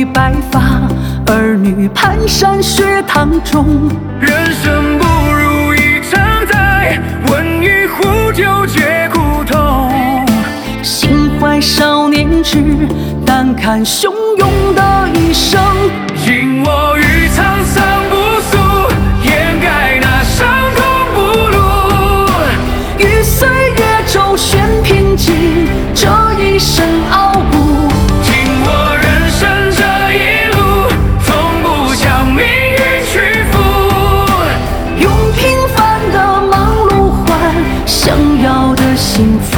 已白发，儿女蹒跚学堂中。 人生不如一场灾，问与壶酒皆苦痛。 心怀少年志，但看汹涌的一生。 今我于沧桑不俗，掩盖那伤痛不露。 于岁月周旋平静，这一生傲骨。 今我人生这一路，从不向命运屈服。 用平凡的忙碌换想要的幸福。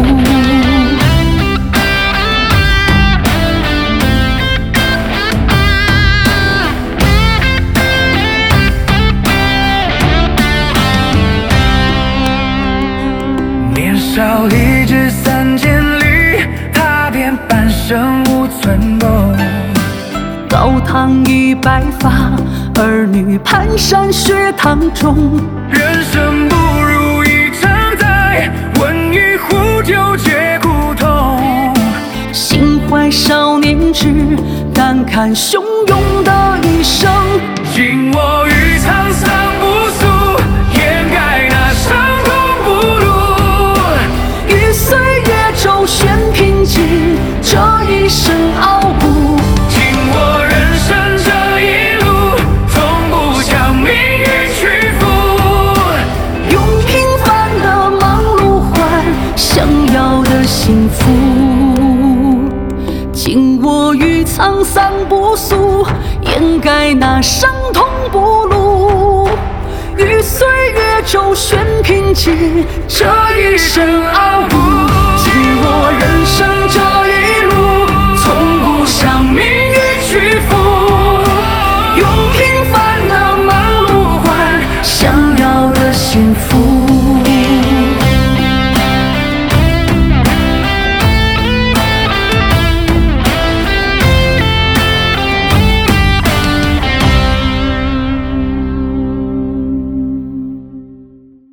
年少立志3千里，踏遍半生无存梦。 高堂已白发，儿女蹒跚学堂中。 人生不如一场灾，问与壶酒皆苦痛。 心怀少年志，但看汹涌的一生。 今我于沧桑不俗，掩盖那伤痛不露。 于岁月周旋平静，这一生傲骨。 今我人生这一路，从不向命运屈服。 用平凡的忙碌换想要的幸福。今我于沧桑不俗，掩盖那伤痛不露。于岁月周旋平静，这一生